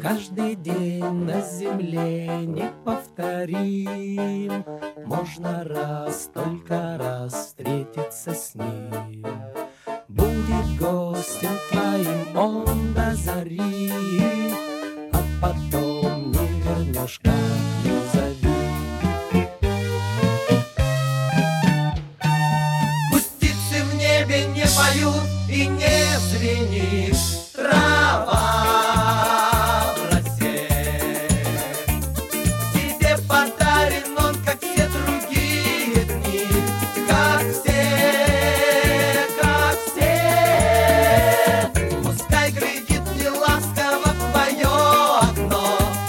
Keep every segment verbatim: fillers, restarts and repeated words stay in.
Каждый день на земле неповторим. Можно раз, только раз встретиться с ним. Будет гостем твоим он до зари, а потом не вернешь, как ни зови. Пусть птицы в небе не поют и не звенит трава в росе. Тебе подарен он, как все другие дни, как все, как все. Пускай глядит неласково в твое окно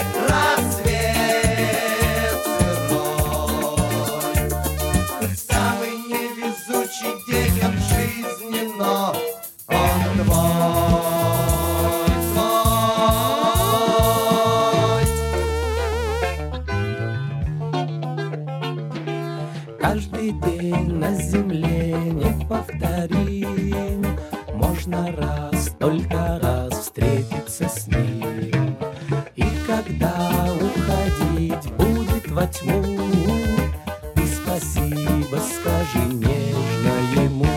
рассвет сырой. Самый невезучий детям жизни, но он твой, твой. Каждый день на земле неповторим. Можно раз, только раз встретиться с ним. И когда уходить будет во тьму, ты спасибо скажи нежно ему.